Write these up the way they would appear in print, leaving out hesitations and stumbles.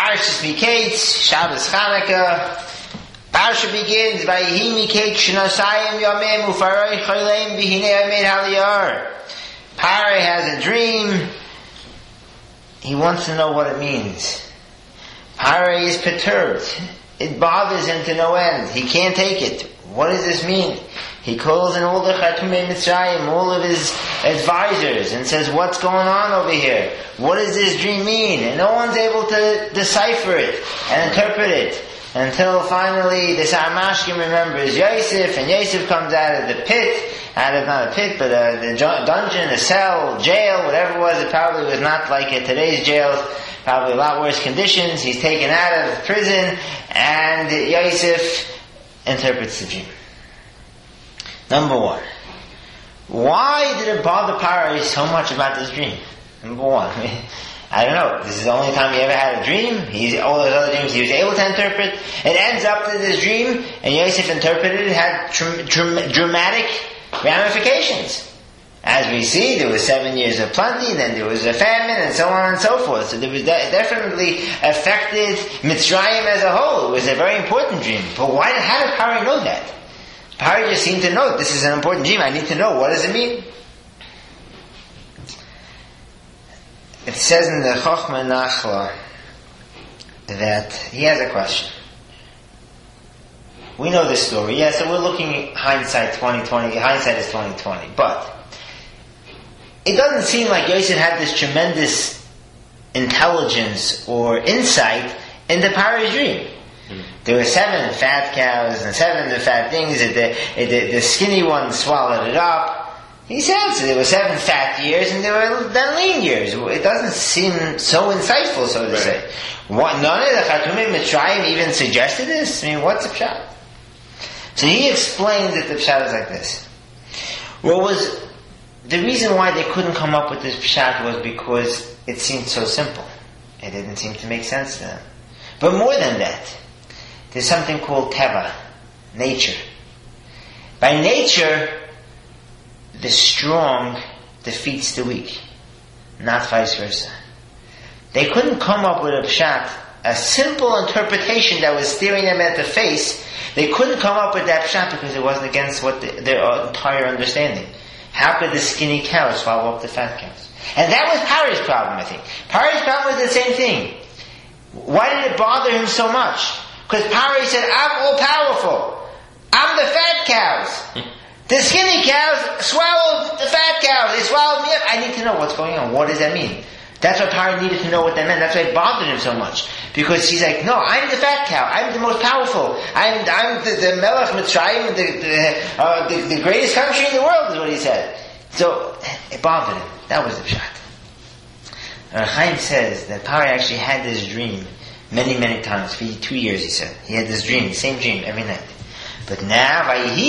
Parshas Miketz, Shabbos Chanukah. Parsha begins by Yehi Miketz Shnasayim Yomim Ufaroi Choleim V'hinei Omed Haliyar. Pare has a dream. He wants to know what it means. Pare is perturbed. It bothers him to no end. He can't take it. What does this mean? He calls in all the Chatumei Mitzrayim, all of his advisors, and says, what's going on over here? What does this dream mean? And no one's able to decipher it and interpret it until finally the Sarmashkim remembers Yosef, and Yosef comes out of the pit, not a pit, but the dungeon, a cell, jail, whatever it was. It probably was not like today's jails, probably a lot worse conditions. He's taken out of prison, and Yosef interprets the dream. Number one, why did it bother Paro so much about this dream? Number one, I don't know. This is the only time he ever had a dream. All those other dreams he was able to interpret. It ends up to this dream, and Yosef interpreted it, had dramatic ramifications. As we see, there was 7 years of plenty, then there was a famine, and so on and so forth. So there was definitely affected Mitzrayim as a whole. It was a very important dream. But how did Paro know that? Paro just seemed to know, this is an important dream, I need to know, what does it mean? It says in the Chochmah Nachla that he has a question. We know this story, yeah, so we're looking at hindsight 2020, hindsight is 2020, but it doesn't seem like Yosef had this tremendous intelligence or insight into Paro's dream. There were 7 fat cows and 7 fat things. The skinny one swallowed it up. He said, so there were 7 fat years and there were then lean years. It doesn't seem so insightful, so to say. None of the Chatumei Mitzrayim even suggested this? I mean, what's the pshat? So he explained that the pshat is like this. The reason why they couldn't come up with this pshat was because it seemed so simple. It didn't seem to make sense to them. But more than that, there's something called teva, nature. By nature, the strong defeats the weak, not vice versa. They couldn't come up with a pshat, a simple interpretation that was staring them at the face. They couldn't come up with that pshat because it wasn't against their entire understanding. How could the skinny cow swallow up the fat cows? And that was Paro's problem, I think. Paro's problem was the same thing. Why did it bother him so much? Because Paro said, I'm all powerful. I'm the fat cows. The skinny cows swallowed the fat cows. They swallowed me up. I need to know what's going on. What does that mean? That's why Paro needed to know what that meant. That's why it bothered him so much. Because he's like, no, I'm the fat cow. I'm the most powerful. I'm the Melech Mitzrayim, the greatest country in the world, is what he said. So, it bothered him. That was the pshat. Chaim says that Paro actually had this dream many, many times. For 2 years, he said. He had this dream, the same dream, every night. But now,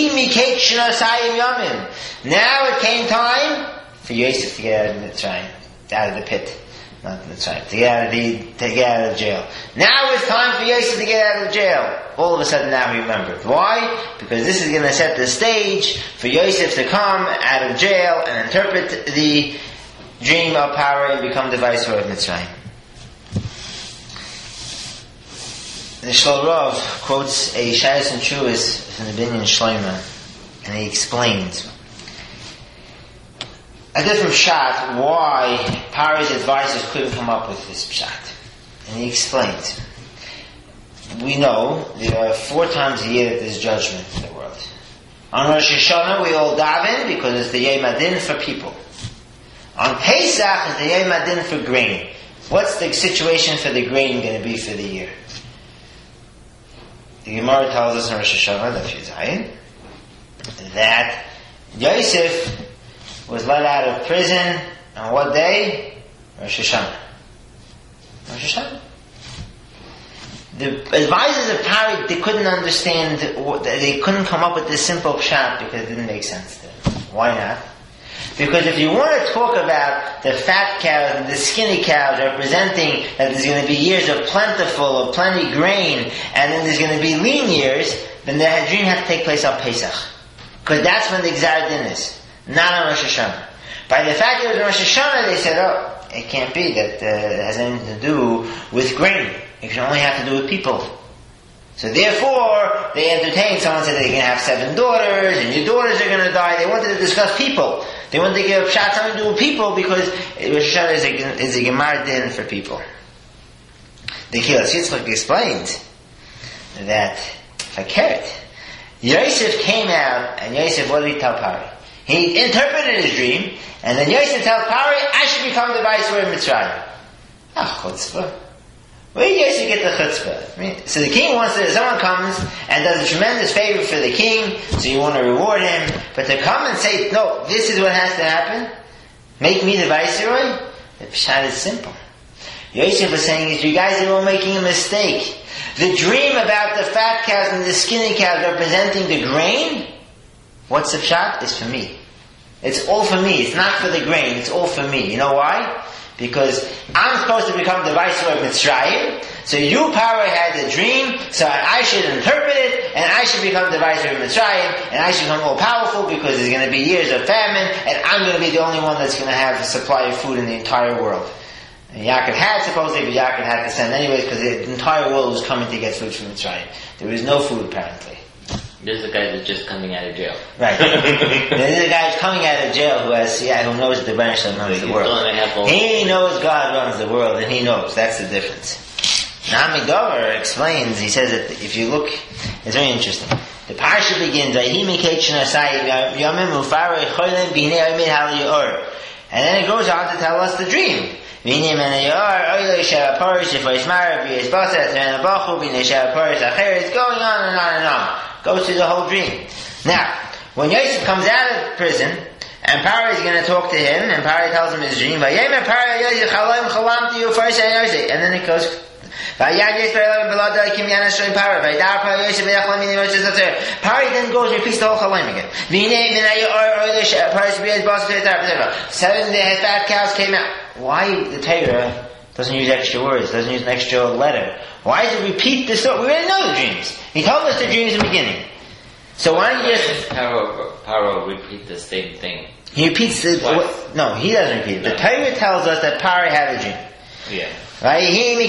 now it came time for Yosef to get out of Mitzrayim, out of the pit. Not Mitzrayim, to get out of jail. Now it's time for Yosef to get out of jail. All of a sudden now he remembered. Why? Because this is going to set the stage for Yosef to come out of jail and interpret the dream of Paro and become the viceroy of Mitzrayim. The Shlomo Rav quotes a Shayas and Truas from the Binyan Shlomo, and he explains a different pshat why Paro's advisors couldn't come up with this pshat. And he explains. We know there are 4 times a year that there's judgment in the world. On Rosh Hashanah we all daven because it's the Yom Adin for people. On Pesach is the Yom Adin for grain. What's the situation for the grain going to be for the year? The Gemara tells us in Rosh Hashanah, that Yosef was let out of prison on what day? Rosh Hashanah. Rosh Hashanah. The advisors of Paro, they couldn't understand, they couldn't come up with this simple pshat because it didn't make sense to them. Why not? Because if you want to talk about the fat cows and the skinny cows representing that there's going to be years of plenty grain, and then there's going to be lean years, then the dream has to take place on Pesach. Because that's when the Gzar Din is, not on Rosh Hashanah. By the fact that it was Rosh Hashanah, they said, oh, it can't be that it has anything to do with grain. It can only have to do with people. So therefore, they entertained. Someone said they're going to have 7 daughters, and your daughters are going to die. They wanted to discuss people. They wanted to give a shot something to do with people because Rosh Hashanah is a Gemar din for people. The Kilas Yitzchak explained that Fakeret, Yosef came out, and Yosef, what did he tell Pari? He interpreted his dream, and then Yosef tells Pari, I should become the viceroy of Mitzrayim. Chutzpah. Where did Yosef get the chutzpah? So the king wants to, someone comes and does a tremendous favor for the king, so you want to reward him, but to come and say, no, this is what has to happen, make me the viceroy, the pshat is simple. Yosef was saying, you guys are all making a mistake. The dream about the fat cows and the skinny cows representing the grain, what's the pshat? Is for me. It's all for me. It's not for the grain. It's all for me. You know why? Because I'm supposed to become the viceroy of Mitzrayim. So you, Paro, had the dream, so I should interpret it, and I should become the viceroy of Mitzrayim, and I should become all powerful because there's going to be years of famine, and I'm going to be the only one that's going to have a supply of food in the entire world. And Yaakov had supposedly, but Yaakov had to send anyways because the entire world was coming to get food from Mitzrayim. There was no food apparently. This is the guy that's just coming out of jail. Right. This is the guy who's coming out of jail who knows the Rebbeinu Shalom runs the world. He knows God runs the world, and he knows. That's the difference. Nami Dover explains, he says that if you look, it's very interesting. The parsha begins, and then it goes on to tell us the dream. It's going on and on and on. Goes through the whole dream. Now, when Yosef comes out of prison, and Paro is going to talk to him, and Paro tells him his dream, and then it goes, Paro then goes and repeats the whole Chalaim again. 7 fat cows came out. Why the Torah doesn't use extra words, doesn't use an extra letter? Why does it repeat the story? We already know the dreams. He told us the dreams in the beginning. So why don't you just... Paro repeat the same thing. He repeats the... No, he doesn't repeat it. The Torah tells us that Paro had a dream. Yeah. Right?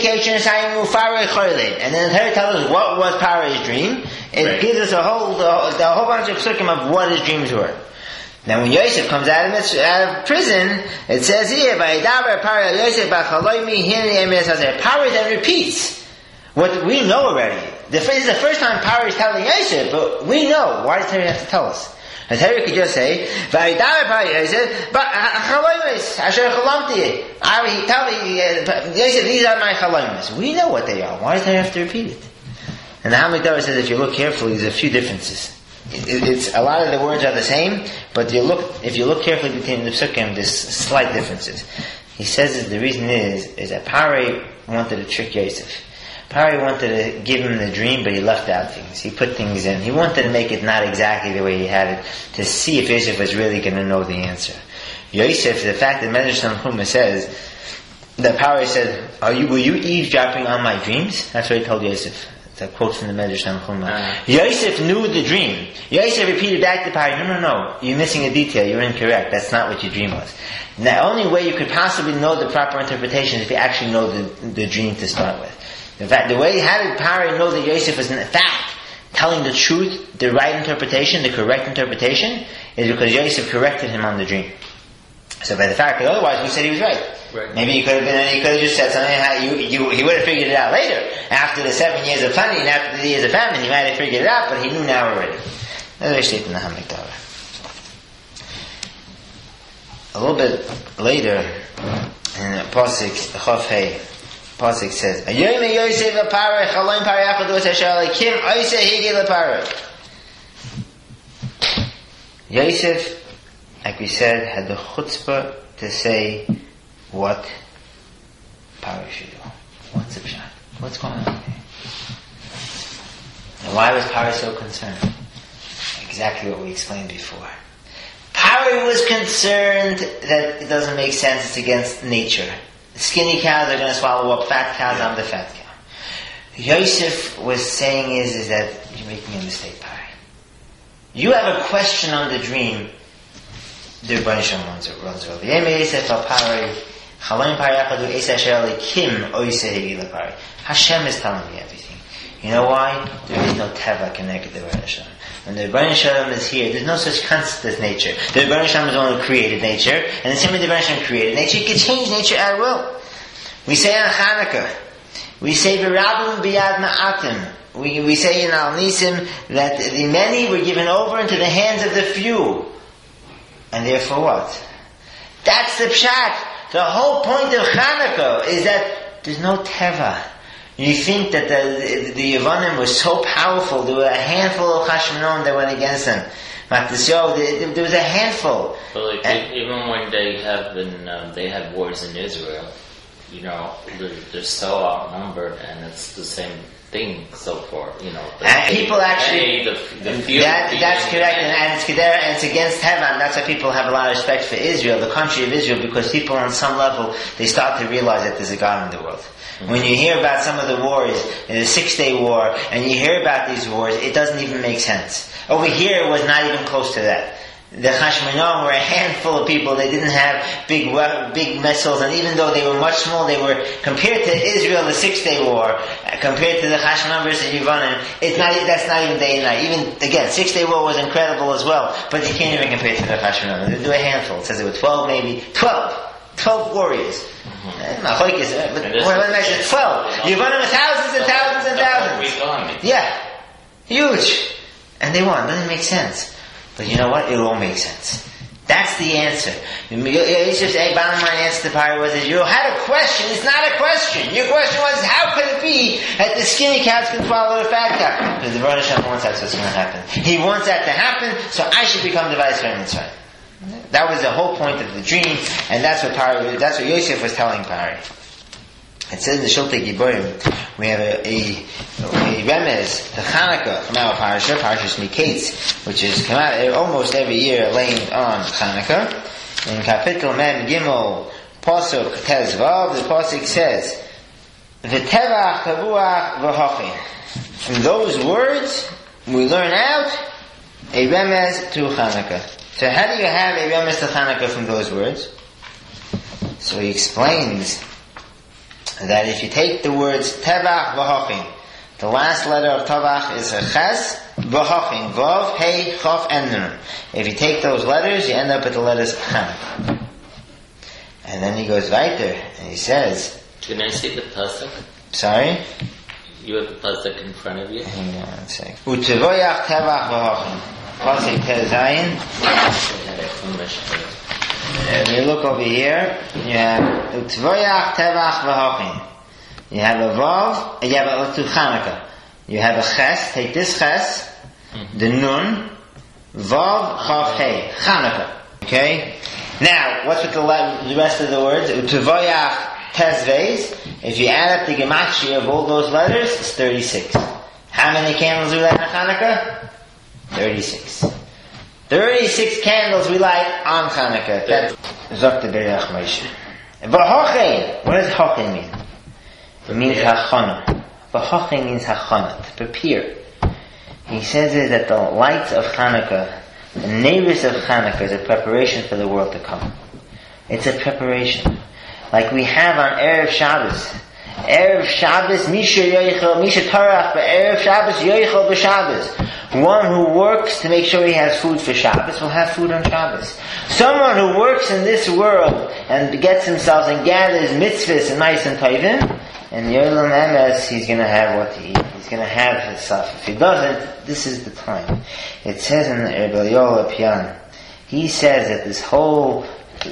And then the Torah tells us what was Paro's dream. It gives us a whole bunch of psukim of what his dreams were. Now when Yosef comes out of prison, it says here, Paro then repeats what we know already. This is the first time Paro is telling Yosef, but we know. Why does Torah have to tell us? The Torah could just say, Yosef, these are my chalomis. We know what they are. Why does Torah have to repeat it? And the Hamid says if you look carefully, there's a few differences. It's a lot of the words are the same, but if you look carefully between the psukim, there's slight differences. He says that the reason is that Paro wanted to trick Yosef. Paro wanted to give him the dream, but he left out things. He put things in. He wanted to make it not exactly the way he had it, to see if Yosef was really going to know the answer. Yosef, the fact that Medrash Tanchuma says that Paro said, were you eavesdropping on my dreams? That's what he told Yosef. It's a quote from the Medrash Tanchuma. Yosef knew the dream. Yosef repeated back to Paro, no, you're missing a detail, you're incorrect, that's not what your dream was. The only way you could possibly know the proper interpretation is if you actually know the dream to start with. In fact, how did Paro know that Yosef was in fact telling the truth, the right interpretation, the correct interpretation, is because Yosef corrected him on the dream. So by the fact that otherwise we said he was right. Maybe he could have just said something, he would have figured it out later. After the 7 years of plenty and after the years of famine, he might have figured it out, but he knew now already. Another statement in the Hamikdalah. A little bit later, in Pasuk Chof Hei, Pasuk says, Yosef, like we said, had the chutzpah to say what Paro should do. What's the pshat? What's going on here? And why was Paro so concerned? Exactly what we explained before. Paro was concerned that it doesn't make sense, it's against nature. Skinny cows are going to swallow up fat cows, I'm the fat cow. Yosef was saying is that you're making a mistake, Paro. You have a question on the dream, the Rebbeinu Shalom runs over. Hashem is telling me everything. You know why? There is no teva connected to Rebbeinu Shalom. When the Rebbeinu Shalom is here, there's no such concept as nature. The Rebbeinu Shalom is the one who created nature, and the same way the Rebbeinu Shalom created nature, you can change nature at will. We say on Hanukkah, we say v'rabim b'yad ma'atim. We say in Al Nisim that the many were given over into the hands of the few. And therefore what? That's the pshat. The whole point of Hanukkah is that there's no teva. You think that the Yevanim were so powerful, there were a handful of Hashmonaim that went against them. There was a handful. But even when they had wars in Israel, they're so outnumbered, and it's the same thing so far. And people actually, that's correct, and it's against Heaven. That's why people have a lot of respect for Israel, the country of Israel, because people on some level, they start to realize that there's a God in the world. Mm-hmm. When you hear about some of the wars, the 6-Day War, and you hear about these wars, it doesn't even make sense. Over here, it was not even close to that. The Hashmonaim were a handful of people. They didn't have big missiles, and even though they were much small, they were, compared to Israel, the 6-Day War, compared to the Hashmonaim versus Yevanim, that's not even day and night. Even, again, 6-Day War was incredible as well, but you can't even compare to the Hashmonaim. They were a handful. It says there were 12 maybe. 12 warriors. Mm-hmm. 12. Yevanim thousands and thousands and thousands. Yeah. Huge. And they won. Doesn't make sense. But you know what? It all makes sense. That's the answer. Yosef's bottom line answer to Pari was that you had a question. It's not a question. Your question was, how could it be that the skinny cows can swallow the fat cow? Because the Rebbeinu Shalom wants that's what's going to happen. He wants that to happen, so I should become the vice president. That was the whole point of the dream, and that's what Yosef was telling Pari. It says in the Shultei Giborim, we have a remez to Chanukah from our Parashas Miketz, which is come out almost every year laying on Chanukah. In Kapitel Mem Gimel, Pasuk Tezvav, the Pasuk says, V'tevach kavuach v'hochin. From those words, we learn out a remez to Chanukah. So how do you have a remez to Chanukah from those words? So he explains that if you take the words Tevach v'hochin, the last letter of Tevach is a Ches, v'hochin, Vav, Hey, Chof, and Nun. If you take those letters, you end up with the letters Chanukah. And then he goes weiter, and he says... Can I see the pasuk? Sorry? You have the pasuk in front of you? Hang on one second. Utevoyach Tevach v'hochin. Pasuk Tezayin. When you look over here, you have Utvoyach Tevach V'hochin. You have a Vav, you have a Chanukah. You have a Ches, take this Ches, the Nun, Vav, Chav, Hey, Chanukah. Okay? Now, what's with the rest of the words? Utvoyach Tezvez. If you add up the gematria of all those letters, it's 36. How many candles do we light on Chanukah? 36. 36 candles we light on Chanukah. That's Zokta Berach Moshe. V'hochin. What does hochin mean? It means hachana. V'hochin means hachana, to prepare. He says is that the lights of Chanukah, the neighbors of Chanukah, is a preparation for the world to come. It's a preparation. Like we have on Erev Shabbos. Erev Shabbos, Misha Tarach, but Erev Shabbos, Yoichel b'Shabbos. One who works to make sure he has food for Shabbos will have food on Shabbos. Someone who works in this world and gets himself and gathers mitzvahs and mice and tovim, and the Yolam Emes, he's going to have what to eat. He's going to have his stuff. If he doesn't, this is the time. It says in the Rebbe Yoel Pian, he says that this whole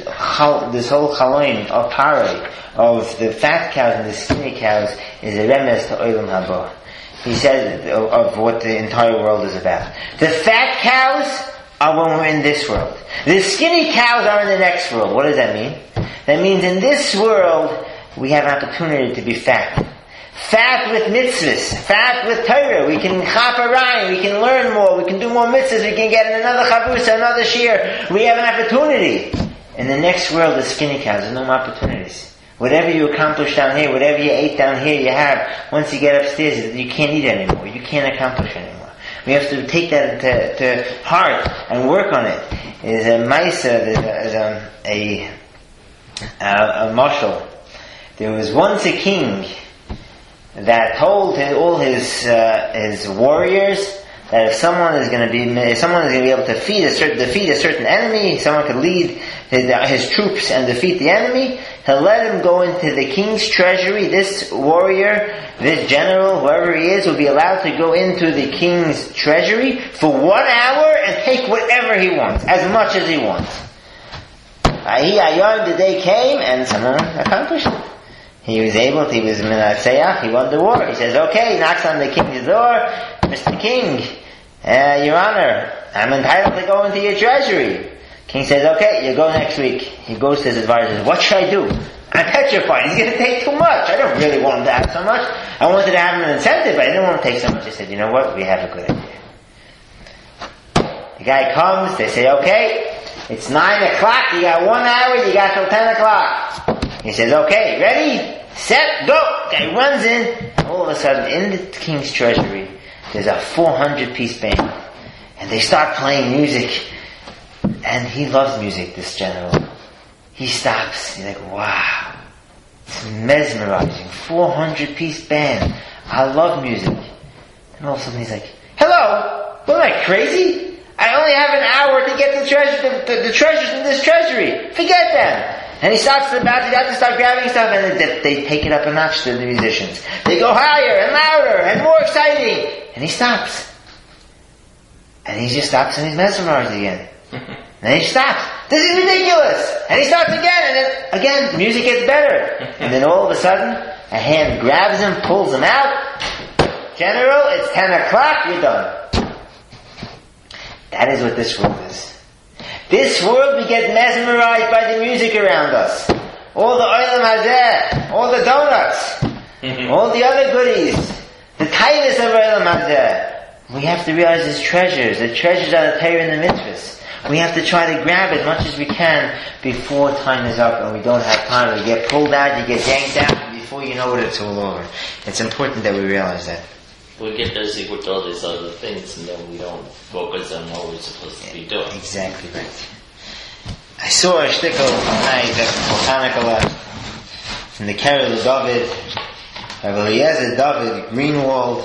chaloin of Pari, of the fat cows and the skinny cows, is a remez to Olam Haba. He says of what the entire world is about. The fat cows are when we're in this world. The skinny cows are in the next world. What does that mean? That means in this world, we have an opportunity to be fat. Fat with mitzvahs. Fat with Torah. We can chaparayim. We can learn more. We can do more mitzvahs. We can get in another chavrusa, another shir. We have an opportunity. In the next world, the skinny cows, there's no more opportunities. Whatever you accomplish down here, whatever you ate down here, you have. Once you get upstairs, you can't eat anymore. You can't accomplish anymore. We have to take that to heart and work on it. There's a Maisa, there's a mashal. There was once a king that told all his warriors that if someone is going to be able to defeat a certain enemy, someone could lead his troops and defeat the enemy, he'll let him go into the king's treasury. This warrior, this general, whoever he is, will be allowed to go into the king's treasury for 1 hour and take whatever he wants, as much as he wants. The day came and someone accomplished it. He was Menaseyach, he won the war. He says, okay, he knocks on the king's door, Mr. King, Your Honor, I'm entitled to go into your treasury. King says, okay, you go next week. He goes to his advisor and says, what should I do? I'm petrified, he's going to take too much. I don't really want him to have so much. I wanted to have him an incentive, but I didn't want to take so much. He said, you know what, we have a good idea. The guy comes, they say, okay, it's 9 o'clock, you got 1 hour, you got till 10 o'clock. He says, okay, ready? Set, go! Guy runs in. All of a sudden, in the king's treasury, there's a 400-piece band. And they start playing music. And he loves music, this general. He stops. He's like, wow. It's mesmerizing. 400-piece band. I love music. And all of a sudden he's like, hello? What, am I crazy? I only have an hour to get the treasures in this treasury. Forget them. And he starts about to start grabbing stuff, and they take it up a notch to the musicians. They go higher and louder and more exciting. And he stops. And he just stops and he's mesmerized again. And he stops. This is ridiculous. And he starts again, and then again the music gets better. And then all of a sudden, a hand grabs him, pulls him out. General, it's 10 o'clock, you're done. That is what this world is. This world, we get mesmerized by the music around us. All the Olam Hazeh, all the donuts, all the other goodies, the tightness of Olam Hazeh. We have to realize the treasures are the Torah and the mitzvahs. We have to try to grab as much as we can before time is up and we don't have time. We get pulled out, you get yanked out, and before you know it, it's all over. It's important that we realize that. We get busy with all these other things and then we don't focus on what we're supposed to be doing. Exactly right. I saw a shtickle tonight at Hanukkah from the Kerel of David, Rabbi Eliezer David Greenwald.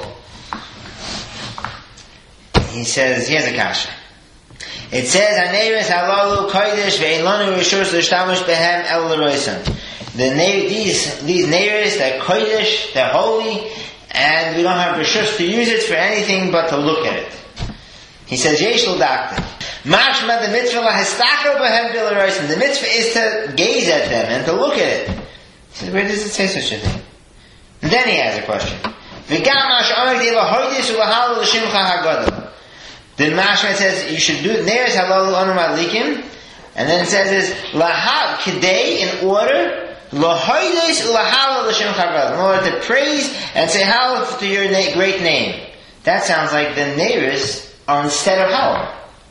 He says, here's a kasha. It says, "Haneres halalu kodesh ve'in lanu rishus l'shtamush behem el l'roisan." These neiros, they're kodesh, they're holy, and we don't have rishus to use it for anything but to look at it. He says, "Yesh l'dakta." Mashma the mitzvah lahistachel behem el l'roisan. The mitzvah is to gaze at them and to look at it. He says, where does it say such a thing? And then he has a question. V'gam mash omek deva hoydis u'lahalu l'shimcha hagadol. The Mashma says you should do Neres Halalu Anu Madlikim, and then it says is Lahal Kedei in order Lahoides Lahalal L'Shem Chavod, in order to praise and say Halal to your great name. That sounds like the Neres are instead of Halal.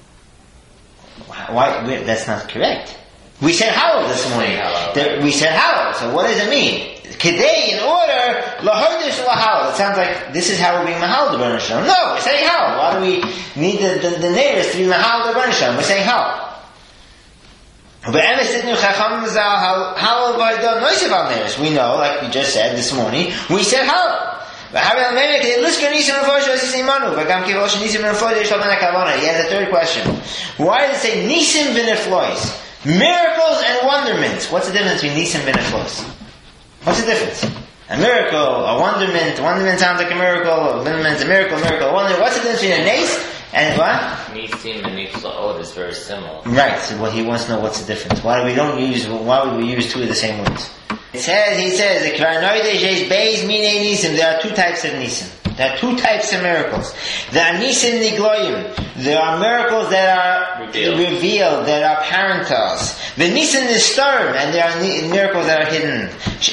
Why? That's not correct. We said Halal this morning. We said Halal. So what does it mean? Kedei in order lahodesh lahal. It sounds like this is how we're being mahal the Rebbeinu Shalom. No, we're saying how. Why do we need the neighbors to be mahal the Rebbeinu Shalom? We're saying how. We know, like we just said this morning, we said how. He has a third question. Why does it say nisim v'neflois? Miracles and wonderments. What's the difference between nisim v'neflois? What's the difference? A miracle, a wonderment. Wonderment sounds like a miracle. A wonderment's a miracle, a wonderment. What's the difference between a nace and what? Nisim and niflaot is very similar. Right. So he wants to know what's the difference. Why would we use two of the same words? He says, there are two types of nisim. There are two types of miracles. There are nisim nigloyim. There are miracles that are revealed, that are apparent to us. The nisim nistarim, and there are miracles that are hidden.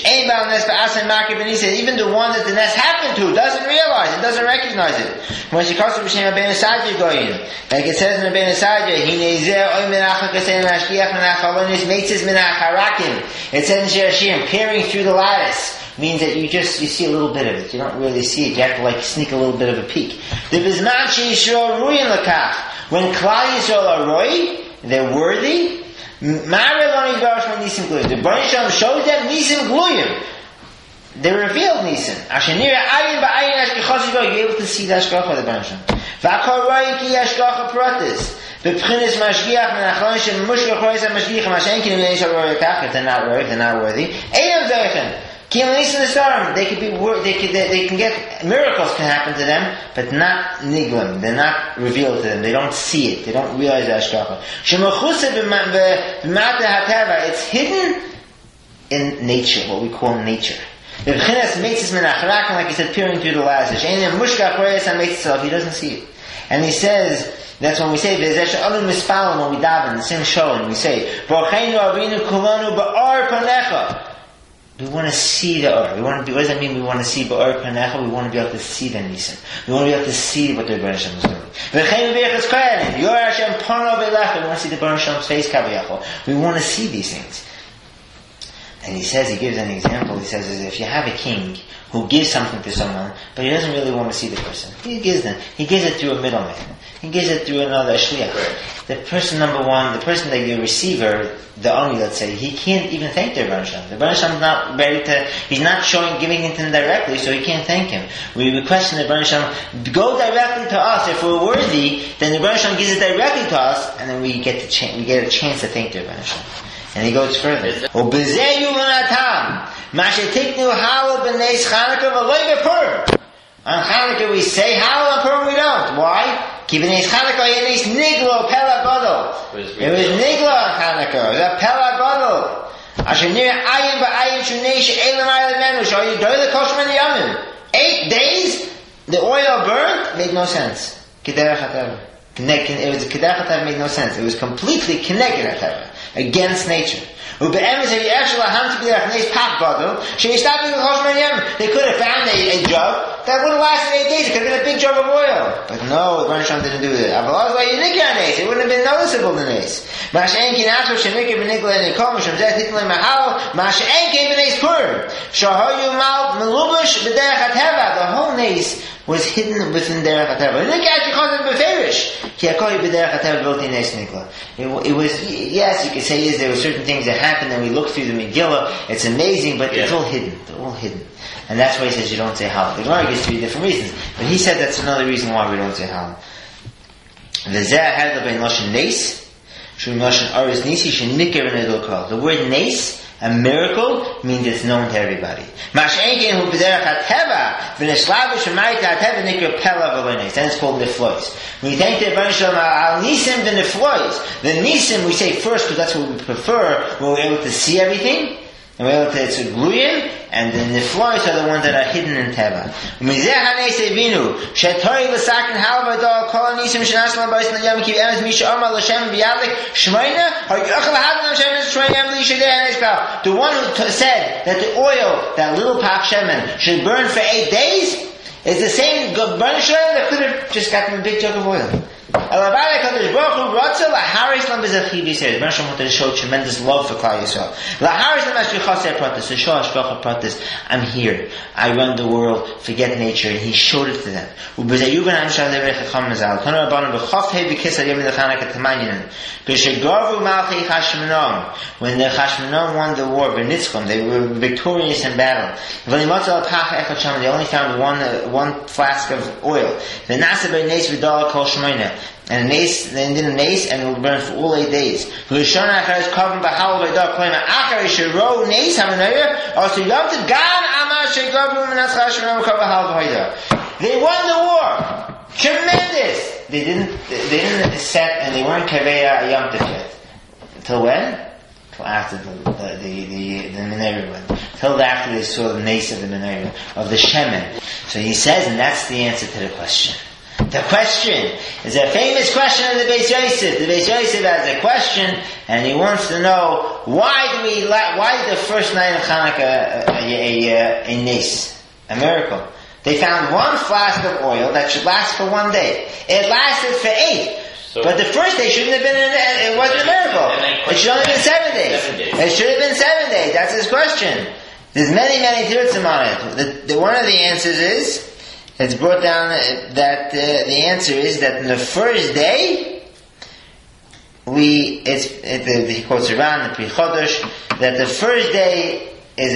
Even the one that the nest happened to doesn't realize it, doesn't recognize it. Like it says in the Ben Asadya, it says in Shirashim, peering through the lattice. Means that you see a little bit of it. You don't really see it. You have to sneak a little bit of a peek. The Bizman Yisrael Ruyin Lakach. When Klal Yisrael are Roy, they're worthy. Ma'areloni Yishbarach Nisim Gluyim. The Baruch Shalom shows them Nisim Gluyim. They revealed Nisim. Ashenira Ayin Ba'ayin Ashkechos Yishbarach. You're able to see the Ashkacha of the Baruch Shalom. V'akol Roi Ki Ashkacha Pratis. B'pchinis Mashgiach Menachon Shem Mushkach Rois HaMashgiach Mashen Ki Nemei Shal Roi Kach. If they're not right, they're not worthy. Einam Zeichen. They could be, they can get, miracles can happen to them, but not niglam. They're not revealed to them. They don't see it. They don't realize the ashkacha. It's hidden in nature, what we call nature. Like he said, peering through the lashes. He doesn't see it. And he says, that's when we say, when we daven, the same show, and we say, we want to see the Or. What does that mean? We want to see Ba'or Panecha. We want to be able to see the Nisim. We want to be able to see what the Baruch Hashem is doing. We want to see the Baruch Hashem's face. We want to see these things. And he says, he gives an example. He says, if you have a king who gives something to someone, but he doesn't really want to see the person, he gives it through a middleman. He gives it through another shliach. The person number one, the person that the receiver, the Oni, let's say, he can't even thank the Baruch Hashem. The Baruch Hashem is not ready to, he's not giving it to him directly, so he can't thank him. We question the Baruch Hashem, go directly to us. If we're worthy, then the Baruch Hashem gives it directly to us, and then we get a chance to thank the Baruch Hashem. And he goes further. On Chanukah we say Hallel, on Purim we don't. Why? It was Niglo Pela Gadol. It was Niglo on Chanukah. It was a Pela Gadol. Ashenir Ayin Ba'ayin Shuneish Elam Ayin Menu. Show you Doyle Koshman Yamim. 8 days, the oil burned, made no sense. Kederach HaTeva. It was Kederach HaTeva, made no sense. It was completely connected HaTeva. Against nature. They could have found a jug that would have lasted 8 days. It could have been a big jug of oil. But no, the Baruch Hashem didn't do that. It wouldn't have been noticeable in the nace. The whole nace was hidden within Derech HaTeva. It was, yes, you could say, yes, there were certain things that happened and we look through the Megillah, it's amazing, but it's all hidden. They're all hidden. And that's why he says you don't say Hallel. The Gemara gives 3 different reasons. But he said that's another reason why we don't say Hallel. The word Nes, a miracle, means it's known to everybody. And it's called Niflois. When you thank the Baruch Shalom al Nisim, the Niflois. The Nisim we say first because that's what we prefer, when we're able to see everything, and we're able to, it's a gluyim, and the Niflois are the ones that are hidden in Teva. The one who said that the oil, that little pak shemen, should burn for 8 days, is the same Baruch Shalom that could have just gotten a big jug of oil. The Baruch Hashem wanted to show tremendous love for Klal Yisrael. I'm here. I run the world. Forget nature. And he showed it to them. When the Chashmonom won the war, they were victorious in battle. They only found one flask of oil. And they did a nace, and it would burn for all 8 days. They won the war. Tremendous. They didn't set, and they weren't kaveya yom tov yet. Until when? Until after the menorah went. Until after they saw the nace of the menorah, of the shemen. So he says, and that's the answer to the question. The question is a famous question of the Beis Yosef. The Beis Yosef has a question, and he wants to know why the first night of Hanukkah a nes, a miracle? They found one flask of oil that should last for 1 day. It lasted for 8. So but the first day shouldn't have been it wasn't a miracle. It should only have been 7 days. It should have been 7 days. That's his question. There's many tirtzim on it. One of the answers is, it's brought down that the answer is that in the first day, he quotes around the Pri Chodesh that the first day is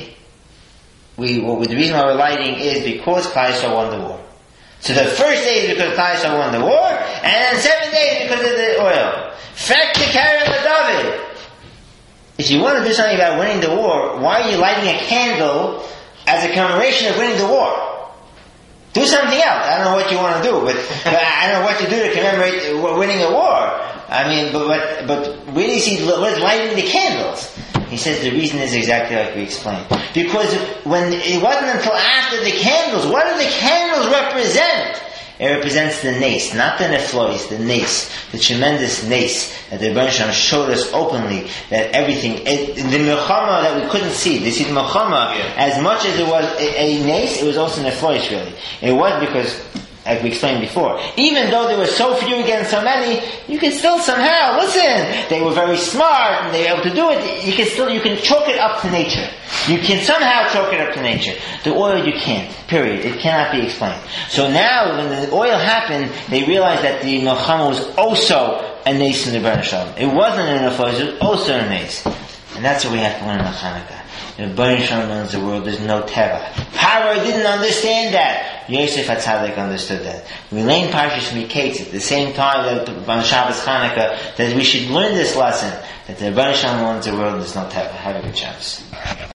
the reason why we're lighting is because Klal Yisrael won the war. So the first day is because Klal Yisrael won the war, and then 7 days because of the oil. Fek to carry with David. If you want to do something about winning the war, why are you lighting a candle as a commemoration of winning the war? Do something else. I don't know what you want to do, but I don't know what to do to commemorate winning a war. I mean, but where do you see what's lighting the candles? He says the reason is exactly like we explained. Because when it wasn't until after the candles, what do the candles represent? It represents the nace, not the neflois, the nace, the tremendous nace that the Rebbeinu Shalom showed us openly, that everything, the milchama that we couldn't see, the milchama, as much as it was a nace, it was also neflois really. It was because, like we explained before, even though there were so few against so many, you can still somehow, listen, they were very smart and they were able to do it, you can chalk it up to nature. You can somehow chalk it up to nature. The oil you can't. Period. It cannot be explained. So now, when the oil happened, they realized that the milchama was also a nace in the Rebbeinu Shalom. It wasn't a neflois, it was also a nace. And that's what we have to learn in Hanukkah. The Rebbeinu Shalom owns the world, there's no teva. Paro didn't understand that. Yosef HaTzadik understood that. We learn Parshas Miketz at the same time that on Shabbos Hanukkah, that we should learn this lesson, that the Rebbeinu Shalom owns the world, there's no teva. Have a good Shabbos.